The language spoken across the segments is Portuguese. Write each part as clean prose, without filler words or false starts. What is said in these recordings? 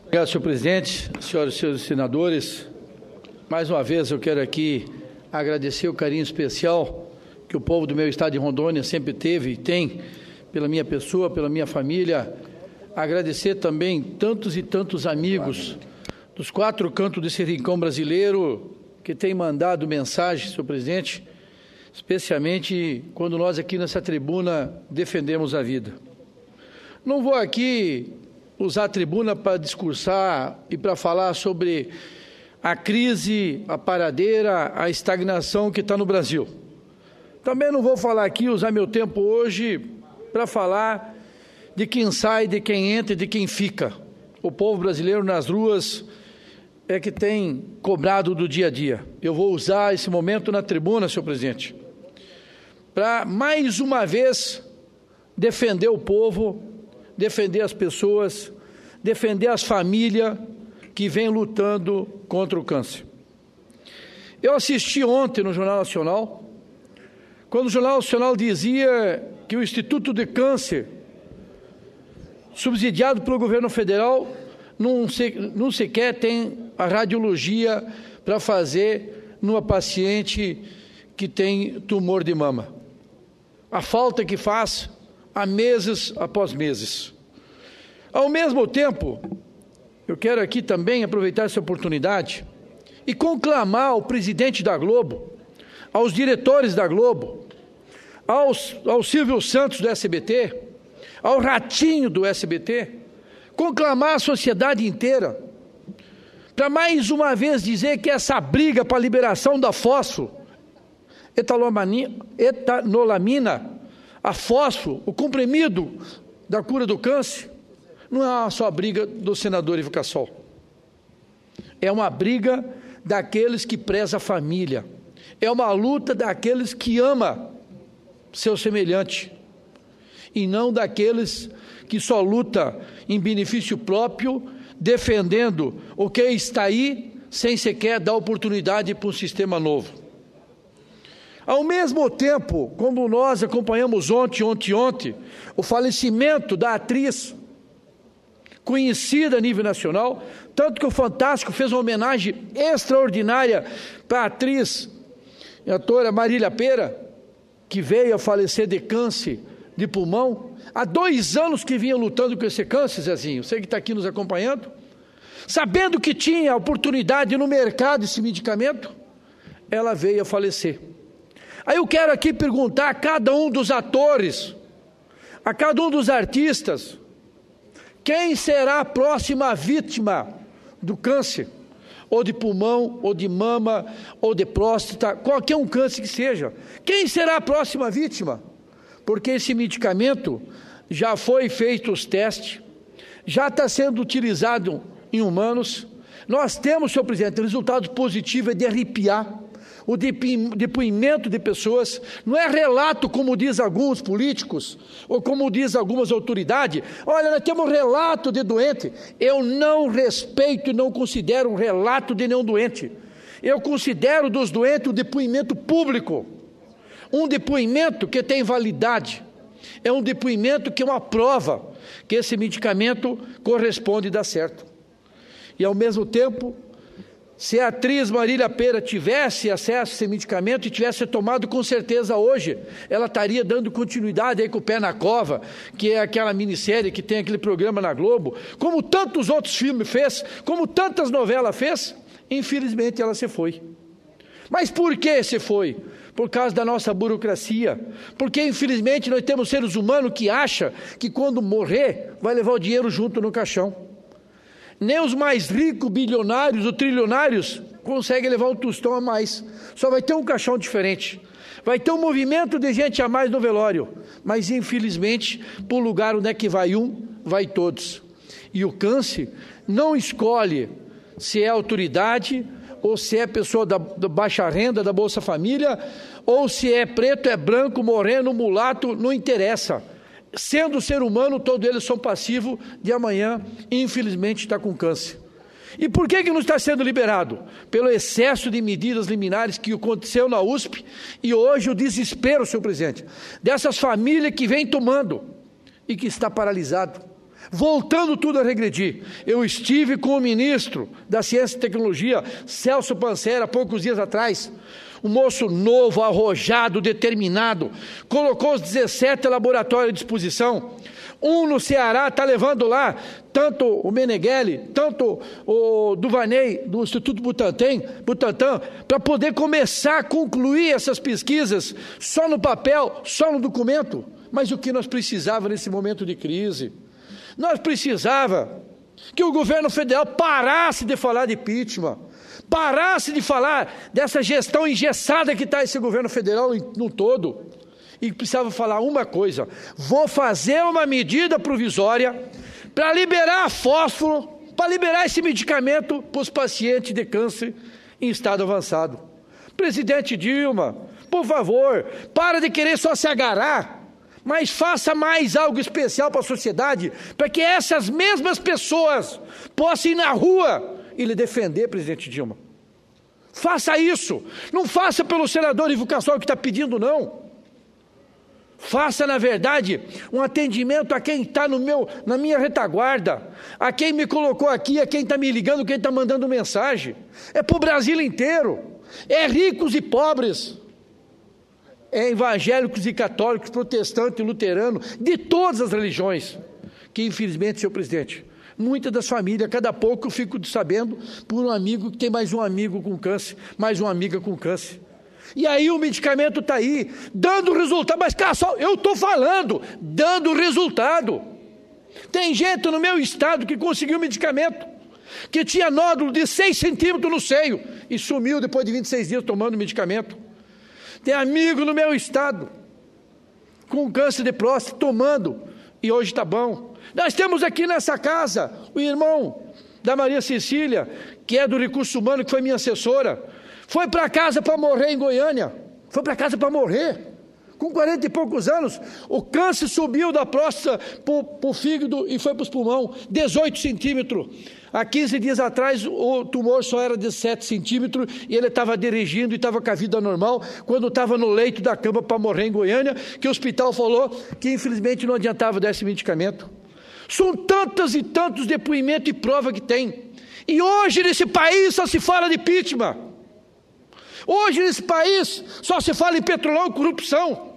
Obrigado, senhor presidente, senhoras e senhores senadores. Mais uma vez eu quero aqui agradecer o carinho especial que o povo do meu estado de Rondônia sempre teve e tem pela minha pessoa, pela minha família. Agradecer também tantos e tantos amigos dos quatro cantos desse rincão brasileiro que têm mandado mensagem, senhor presidente, especialmente quando nós aqui nessa tribuna defendemos a vida. Não vou aqui usar a tribuna para discursar e para falar sobre a crise, a paradeira, a estagnação que está no Brasil. Também não vou falar aqui, usar meu tempo hoje para falar de quem sai, de quem entra e de quem fica. O povo brasileiro nas ruas é que tem cobrado do dia a dia. Eu vou usar esse momento na tribuna, senhor presidente, para mais uma vez defender o povo, defender as pessoas, defender as famílias que vêm lutando contra o câncer. Eu assisti ontem no Jornal Nacional, quando o Jornal Nacional dizia que o Instituto de Câncer, subsidiado pelo governo federal, não sequer tem a radiologia para fazer numa paciente que tem tumor de mama. A falta que faz há meses após meses. Ao mesmo tempo, eu quero aqui também aproveitar essa oportunidade e conclamar ao presidente da Globo, aos diretores da Globo, ao Silvio Santos do SBT, ao Ratinho do SBT, conclamar a sociedade inteira para mais uma vez dizer que essa briga para a liberação da fósforo, etanolamina, a fósforo, o comprimido da cura do câncer, não é só a briga do senador Ivo Cassol. É uma briga daqueles que prezam a família. É uma luta daqueles que amam seu semelhante. E não daqueles que só lutam em benefício próprio, defendendo o que está aí, sem sequer dar oportunidade para um sistema novo. Ao mesmo tempo, como nós acompanhamos ontem, o falecimento da atriz conhecida a nível nacional, tanto que o Fantástico fez uma homenagem extraordinária para a atriz e atora Marília Pêra, que veio a falecer de câncer de pulmão. Há 2 anos que vinha lutando com esse câncer, Zezinho, você que está aqui nos acompanhando, sabendo que tinha oportunidade no mercado esse medicamento, ela veio a falecer. Aí eu quero aqui perguntar a cada um dos atores, a cada um dos artistas, quem será a próxima vítima do câncer? Ou de pulmão, ou de mama, ou de próstata, qualquer um câncer que seja. Quem será a próxima vítima? Porque esse medicamento já foi feito os testes, já está sendo utilizado em humanos. Nós temos, senhor presidente, resultado positivo é de arrepiar. O depoimento de pessoas, não é relato como diz alguns políticos, ou como diz algumas autoridades. Olha, nós temos um relato de doente. Eu não respeito e não considero um relato de nenhum doente. Eu considero dos doentes um depoimento público, um depoimento que tem validade, é um depoimento que é uma prova que esse medicamento corresponde e dá certo. E ao mesmo tempo, se a atriz Marília Pêra tivesse acesso a esse medicamento e tivesse tomado, com certeza hoje, ela estaria dando continuidade aí com o Pé na Cova, que é aquela minissérie que tem aquele programa na Globo, como tantos outros filmes fez, como tantas novelas fez. Infelizmente ela se foi. Mas por que se foi? Por causa da nossa burocracia, porque infelizmente nós temos seres humanos que acham que quando morrer vai levar o dinheiro junto no caixão. Nem os mais ricos, bilionários ou trilionários conseguem levar um tostão a mais. Só vai ter um caixão diferente. Vai ter um movimento de gente a mais no velório. Mas, infelizmente, para o lugar onde é que vai um, vai todos. E o câncer não escolhe se é autoridade, ou se é pessoa da baixa renda, da Bolsa Família, ou se é preto, é branco, moreno, mulato, não interessa. Sendo ser humano, todos eles são passivos de amanhã, infelizmente, está com câncer. E por que não está sendo liberado? Pelo excesso de medidas liminares que aconteceu na USP e hoje o desespero, senhor presidente, dessas famílias que vêm tomando e que está paralisado. voltando tudo a regredir. Eu estive com o ministro da Ciência e Tecnologia, Celso Pancera, há poucos dias atrás. Um moço novo, arrojado, determinado, colocou os 17 laboratórios à disposição. Um no Ceará está levando lá, tanto o Meneghelli, tanto o Duvaney, do Instituto Butantan, para poder começar a concluir essas pesquisas, só no papel, só no documento. Mas o que nós precisávamos nesse momento de crise? Nós precisávamos que o governo federal parasse de falar de impeachment, parasse de falar dessa gestão engessada que está esse governo federal no todo, e precisava falar uma coisa: vou fazer uma medida provisória para liberar fósforo, para liberar esse medicamento para os pacientes de câncer em estado avançado. Presidente Dilma, por favor, para de querer só se agarrar, mas faça mais algo especial para a sociedade, para que essas mesmas pessoas possam ir na rua e lhe defender, presidente Dilma. Faça isso. Não faça pelo senador Ivo Cassol que está pedindo, não. Faça, na verdade, um atendimento a quem está na minha retaguarda, a quem me colocou aqui, a quem está me ligando, quem está mandando mensagem. É para o Brasil inteiro. É ricos e pobres. É evangélicos e católicos, protestantes e luteranos, de todas as religiões. Que, infelizmente, senhor presidente, muitas das famílias, cada pouco eu fico sabendo por um amigo que tem mais um amigo com câncer, mais uma amiga com câncer. E aí o medicamento está aí, dando resultado. Mas, Cassol, eu estou falando, dando resultado. Tem gente no meu estado que conseguiu medicamento, que tinha nódulo de 6 centímetros no seio, e sumiu depois de 26 dias tomando medicamento. Tem amigo no meu estado, com câncer de próstata, tomando, e hoje está bom. Nós temos aqui nessa casa, o irmão da Maria Cecília, que é do Recurso Humano, que foi minha assessora, foi para casa para morrer em Goiânia, foi para casa para morrer, com 40 e poucos anos, o câncer subiu da próstata para o fígado e foi para os pulmões, 18 centímetros, há 15 dias atrás o tumor só era de 7 centímetros, e ele estava dirigindo e estava com a vida normal, quando estava no leito da cama para morrer em Goiânia, que o hospital falou que infelizmente não adiantava dar esse medicamento. São tantos e tantos depoimentos e prova que tem, e hoje nesse país só se fala de impeachment. Hoje nesse país só se fala em petrolão e corrupção.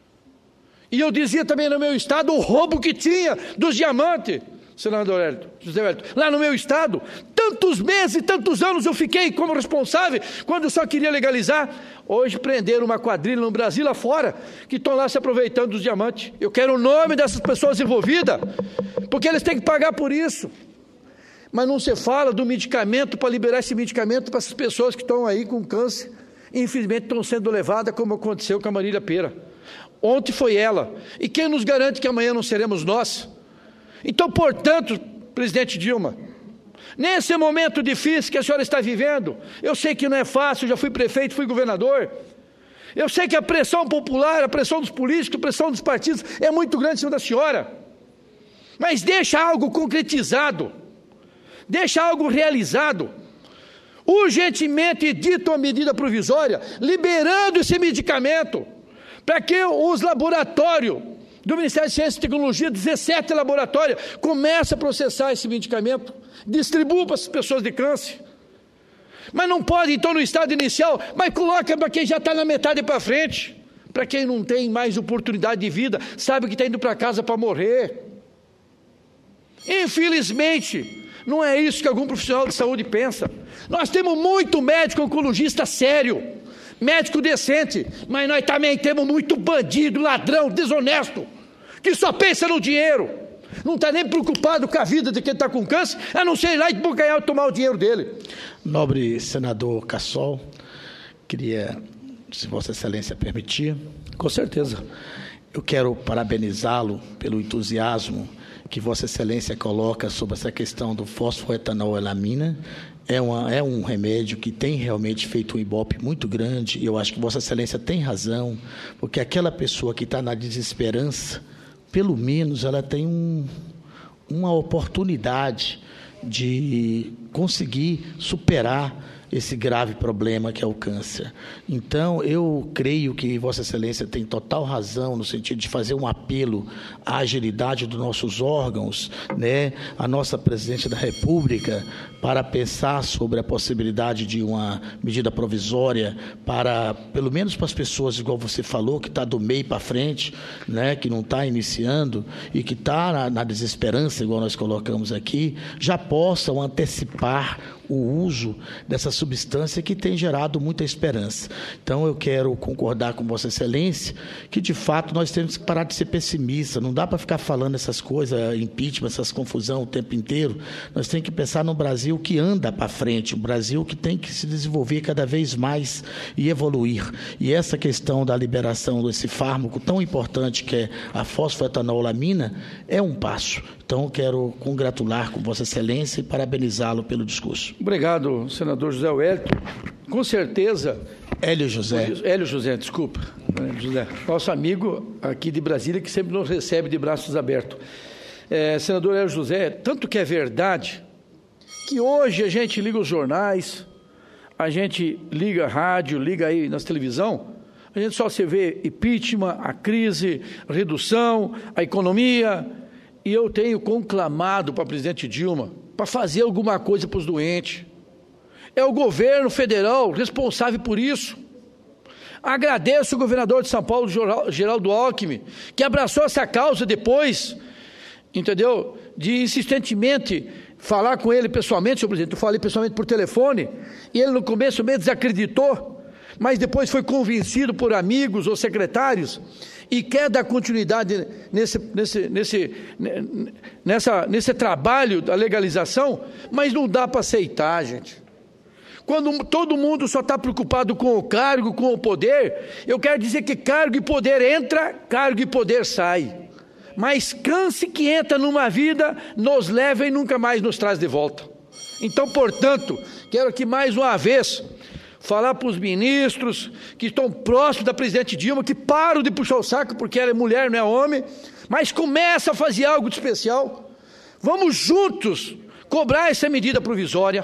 E eu dizia também no meu estado o roubo que tinha dos diamantes, senador José Hélito. Lá no meu estado, tantos meses e tantos anos eu fiquei como responsável, quando eu só queria legalizar. Hoje prenderam uma quadrilha no Brasil lá fora, que estão lá se aproveitando dos diamantes. Eu quero o nome dessas pessoas envolvidas, porque eles têm que pagar por isso. Mas não se fala do medicamento, para liberar esse medicamento para essas pessoas que estão aí com câncer, e infelizmente estão sendo levadas, como aconteceu com a Marília Pera. Ontem foi ela, e quem nos garante que amanhã não seremos nós? Então, portanto, presidente Dilma, nesse momento difícil que a senhora está vivendo, eu sei que não é fácil, já fui prefeito, fui governador, eu sei que a pressão popular, a pressão dos políticos, a pressão dos partidos é muito grande em cima da senhora, mas deixa algo concretizado, deixa algo realizado. Urgentemente edita uma medida provisória, liberando esse medicamento, para que os laboratórios do Ministério de Ciência e Tecnologia, 17 laboratórios, comecem a processar esse medicamento, distribua para as pessoas de câncer. Mas não pode, então, no estado inicial, mas coloca para quem já está na metade para frente, para quem não tem mais oportunidade de vida, sabe que está indo para casa para morrer. Infelizmente, não é isso que algum profissional de saúde pensa. Nós temos muito médico oncologista sério, médico decente, mas nós também temos muito bandido, ladrão, desonesto, que só pensa no dinheiro, não está nem preocupado com a vida de quem está com câncer, a não ser ir lá e bocanhar e tomar o dinheiro dele. Nobre senador Cassol, queria, se Vossa Excelência permitir... Com certeza. Eu quero parabenizá-lo pelo entusiasmo que Vossa Excelência coloca sobre essa questão do fosfoetanolamina. É um remédio que tem realmente feito um ibope muito grande, e eu acho que Vossa Excelência tem razão, porque aquela pessoa que está na desesperança, pelo menos ela tem uma oportunidade de conseguir superar esse grave problema que é o câncer. Então, eu creio que Vossa Excelência tem total razão no sentido de fazer um apelo à agilidade dos nossos órgãos, né, a nossa Presidente da República, para pensar sobre a possibilidade de uma medida provisória para, pelo menos para as pessoas, igual você falou, que está do meio para frente, né, que não está iniciando e que está na desesperança, igual nós colocamos aqui, já possam antecipar o uso dessa substância que tem gerado muita esperança. Então, eu quero concordar com Vossa Excelência que, de fato, nós temos que parar de ser pessimistas. Não dá para ficar falando essas coisas, impeachment, essas confusão o tempo inteiro. Nós temos que pensar no Brasil que anda para frente, um Brasil que tem que se desenvolver cada vez mais e evoluir. E essa questão da liberação desse fármaco tão importante que é a fosfoetanolamina é um passo. Então, quero congratular com Vossa Excelência e parabenizá-lo pelo discurso. Obrigado, senador José Wellington. Com certeza... Hélio José, desculpa. José, nosso amigo aqui de Brasília, que sempre nos recebe de braços abertos. Senador Hélio José, tanto que é verdade que hoje a gente liga os jornais, a gente liga a rádio, liga aí nas televisão, a gente só se vê impeachment, a crise, a redução, a economia, e eu tenho conclamado para a presidente Dilma para fazer alguma coisa para os doentes. É o governo federal responsável por isso. Agradeço o governador de São Paulo, Geraldo Alckmin, que abraçou essa causa depois, entendeu? De insistentemente falar com ele pessoalmente, senhor presidente. Eu falei pessoalmente por telefone, e ele no começo meio desacreditou, mas depois foi convencido por amigos ou secretários e quer dar continuidade nesse trabalho da legalização, mas não dá para aceitar, gente. Quando todo mundo só está preocupado com o cargo, com o poder, eu quero dizer que cargo e poder entra, cargo e poder sai. Mas câncer que entra numa vida, nos leva e nunca mais nos traz de volta. Então, portanto, quero aqui mais uma vez falar para os ministros que estão próximos da presidente Dilma, que param de puxar o saco porque ela é mulher, não é homem, mas começa a fazer algo de especial. Vamos juntos cobrar essa medida provisória,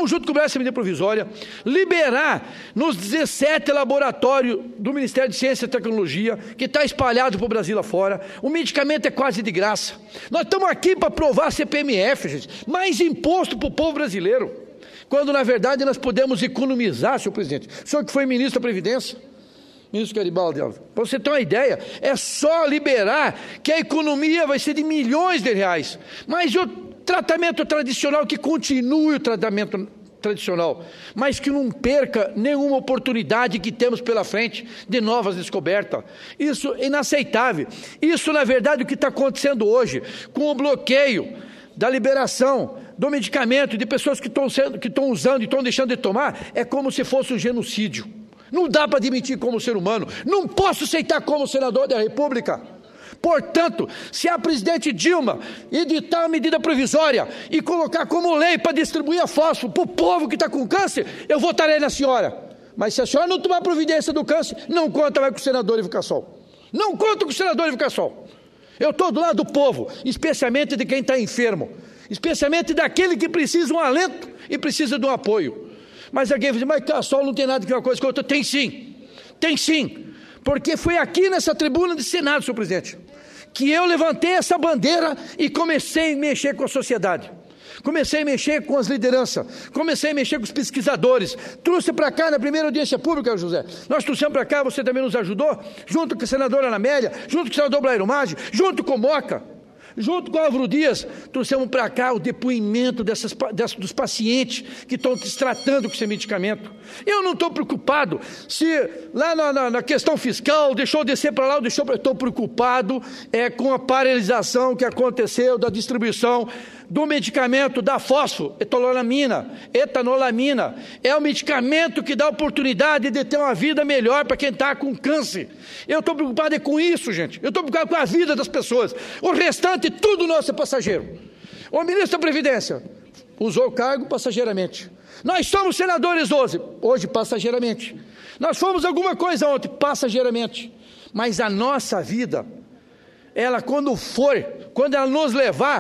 liberar nos 17 laboratórios do Ministério de Ciência e Tecnologia, que está espalhado para o Brasil afora. O medicamento é quase de graça. Nós estamos aqui para aprovar CPMF, gente, mais imposto para o povo brasileiro, quando na verdade nós podemos economizar, senhor presidente. O senhor que foi ministro da Previdência, ministro Garibaldi, para você ter uma ideia, é só liberar que a economia vai ser de milhões de reais, mas o tratamento tradicional, que continue o tratamento tradicional, mas que não perca nenhuma oportunidade que temos pela frente de novas descobertas. Isso é inaceitável. Isso, na verdade, o que está acontecendo hoje, com o bloqueio da liberação do medicamento de pessoas que estão usando e estão deixando de tomar, é como se fosse um genocídio. Não dá para admitir como ser humano, não posso aceitar como senador da República. Portanto, se a presidente Dilma editar uma medida provisória e colocar como lei para distribuir a fósforo para o povo que está com câncer, eu votarei na senhora. Mas se a senhora não tomar providência do câncer, não conta mais com o senador Ivo Cassol. Não conta com o senador Ivo Cassol. Eu estou do lado do povo, especialmente de quem está enfermo, especialmente daquele que precisa de um alento e precisa de um apoio. Mas alguém vai dizer, mas Cassol não tem nada que ver uma coisa com outra. Tem sim, porque foi aqui nessa tribuna de Senado, senhor presidente, que eu levantei essa bandeira e comecei a mexer com a sociedade. Comecei a mexer com as lideranças, comecei a mexer com os pesquisadores, trouxe para cá na primeira audiência pública, José, nós trouxemos para cá, você também nos ajudou, junto com a senadora Ana Amélia, junto com o senador Blairo Maggi, junto com o Moca, junto com o Álvaro Dias, trouxemos para cá o depoimento dos pacientes que estão se tratando com esse medicamento. Eu não estou preocupado se lá na questão fiscal deixou descer para lá ou deixou para... Estou preocupado com a paralisação que aconteceu da distribuição do medicamento da fosfoetanolamina. É o medicamento que dá oportunidade de ter uma vida melhor para quem está com câncer. Eu estou preocupado com isso, gente. Eu estou preocupado com a vida das pessoas. O restante, tudo nosso é passageiro. O ministro da Previdência usou o cargo passageiramente. Nós somos senadores hoje passageiramente. Nós fomos alguma coisa ontem, passageiramente. Mas a nossa vida, ela quando ela nos levar,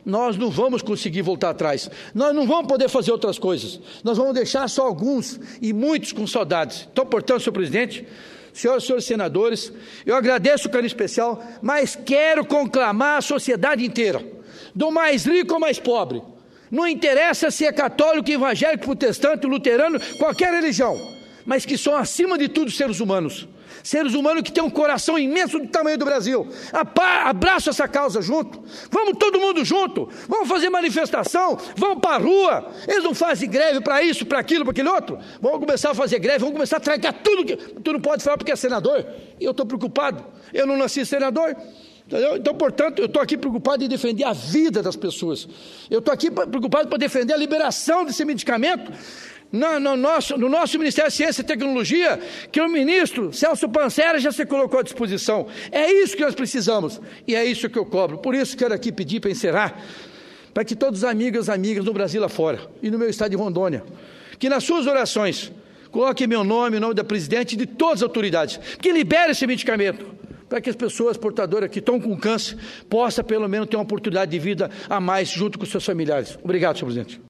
nós não vamos conseguir voltar atrás, nós não vamos poder fazer outras coisas, nós vamos deixar só alguns e muitos com saudades. Então, portanto, senhor presidente, senhoras e senhores senadores, eu agradeço o carinho especial, mas quero conclamar a sociedade inteira, do mais rico ao mais pobre, não interessa se é católico, evangélico, protestante, luterano, qualquer religião, mas que são acima de tudo seres humanos que têm um coração imenso do tamanho do Brasil. Abraço essa causa junto, vamos todo mundo junto, vamos fazer manifestação, vamos para a rua. Eles não fazem greve para isso, para aquilo, para aquele outro, vamos começar a fazer greve, vamos começar a trancar tudo que tu não pode falar porque é senador, e eu estou preocupado, eu não nasci senador. Então, portanto, eu estou aqui preocupado em defender a vida das pessoas, eu estou aqui preocupado para defender a liberação desse medicamento no nosso Ministério da Ciência e Tecnologia, que o ministro Celso Pancera já se colocou à disposição. É isso que nós precisamos, e é isso que eu cobro. Por isso quero aqui pedir para encerrar, para que todos os amigos e amigas no Brasil lá fora, e no meu estado de Rondônia, que nas suas orações, coloquem meu nome, o nome da presidente e de todas as autoridades, que libere esse medicamento, para que as pessoas portadoras que estão com câncer possam pelo menos ter uma oportunidade de vida a mais junto com seus familiares. Obrigado, senhor presidente.